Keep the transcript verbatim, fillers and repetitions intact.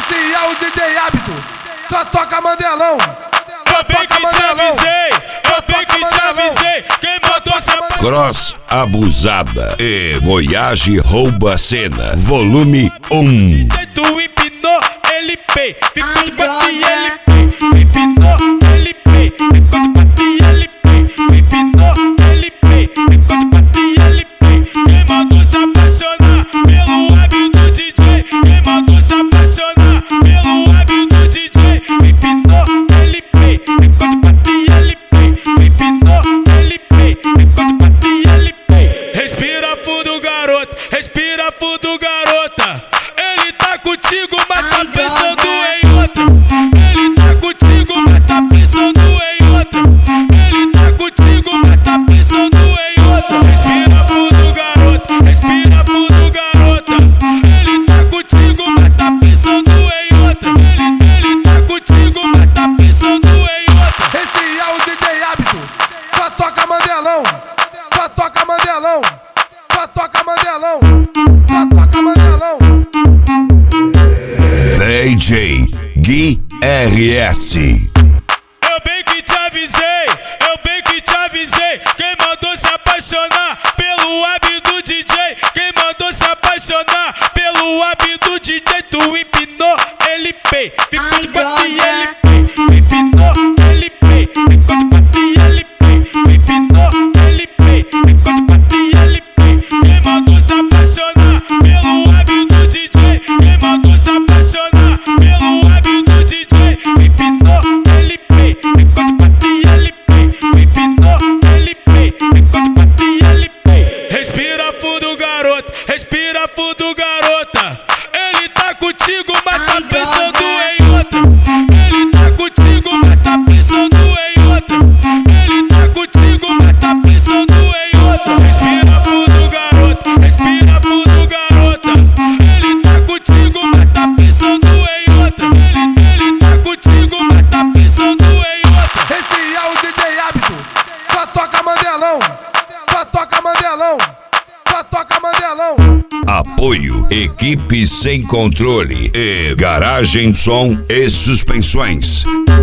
Esse é o D J Hábito, só toca Mandelão. Eu bem que te avisei, eu bem que te avisei. Quem mandou essa Cross Abusada e Voyage Rouba Cena, volume um. Tu empinou, ele pei, ficou de quatro e ele pei. Empinou, ele pei, ficou de quatro e ele pei. Empinou, ele pei, ficou de quatro e ele pei. Quem mandou se apaixonar pelo hábito do D J? Quem mandou se apaixonar pelo hábito do D J? Empinou, ele pei, ficou de quatro e ele pei. Empinou, ele pei, ficou de quatro e ele pei. Respira fundo, garoto, respira fundo, garota. Ele tá contigo, mas tá pensando em outra. Ele tá contigo, mas tá pensando em outra. Ele tá contigo, mas tá pensando em outra. Respira fundo, garota, respira fundo, garota. Ele tá contigo, mas tá pensando em outra. Ele, ele tá contigo, mas tá pensando em outra. Esse é o D J Hábito, só toca Mandelão. Só toca Mandelão. Só toca Mandelão. Só toca Mandelão. D J Gui R S. Eu bem que te avisei, eu bem que te avisei. Quem mandou se apaixonar pelo hábito do D J? Quem mandou se apaixonar pelo hábito do D J? Tu empinou, ele pei, ficou de quatro e ele pei. Empinou, ele pei, ficou de quatro e ele pei. Empinou, ele pei, ficou de quatro e ele pei. Quem mandou se apaixonar pelo hábito do D J? Quem mandou se apaixonar pelo hábito do D J? Empinou, ele pei, ficou de quatro e ele pei. Empinou, ele pei, ficou de quatro e ele pei. Respira fundo, garoto, respira fundo, garota. Ele tá contigo, mas tá pensando em outra. Ele tá contigo, mas tá pensando em outra. Ele tá contigo, mas tá pensando em outra. Respira fundo, garoto, respira fundo, garota. Ele tá contigo, mas tá pensando em outra. Ele, ele tá contigo, mas tá pensando em outra. Esse é o D J Hábito, só toca Mandelão. Só toca Mandelão. Só toca Mandelão. Apoio Equipe Sem Controle e Garagem Som e Suspensões.